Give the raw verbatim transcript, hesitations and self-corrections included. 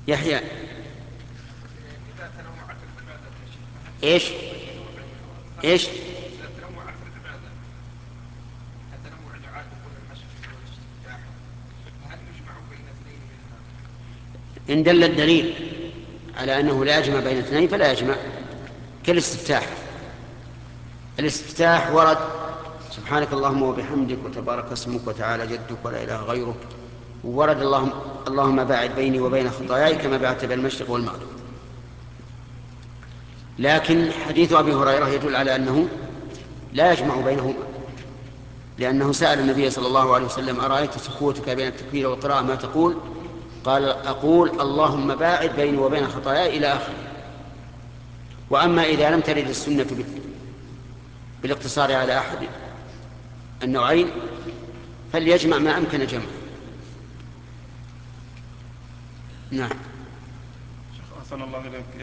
يحيى. ايش ايش إن دل الدليل على أنه لا يجمع بين اثنين فلا يجمع، كالاستفتاح. الاستفتاح ورد سبحانك اللهم وبحمدك وتبارك اسمك وتعالى جدك ولا إله غيرك، ورد اللهم, اللهم باعد بيني وبين خطاياي كما باعدت بين المشرق والمغرب. لكن حديث أبي هريرة يدل على أنه لا يجمع بينهما، لأنه سأل النبي صلى الله عليه وسلم أرأيت سكوتك بين التكبير والقراءة ما تقول؟ قال أقول اللهم باعد بيني وبين خطاياي إلى آخره. وأما إذا لم ترد السنة بالاقتصار على أحد النوعين فليجمع ما أمكن جمعه. نعم. شيخ أحسن الله إليك.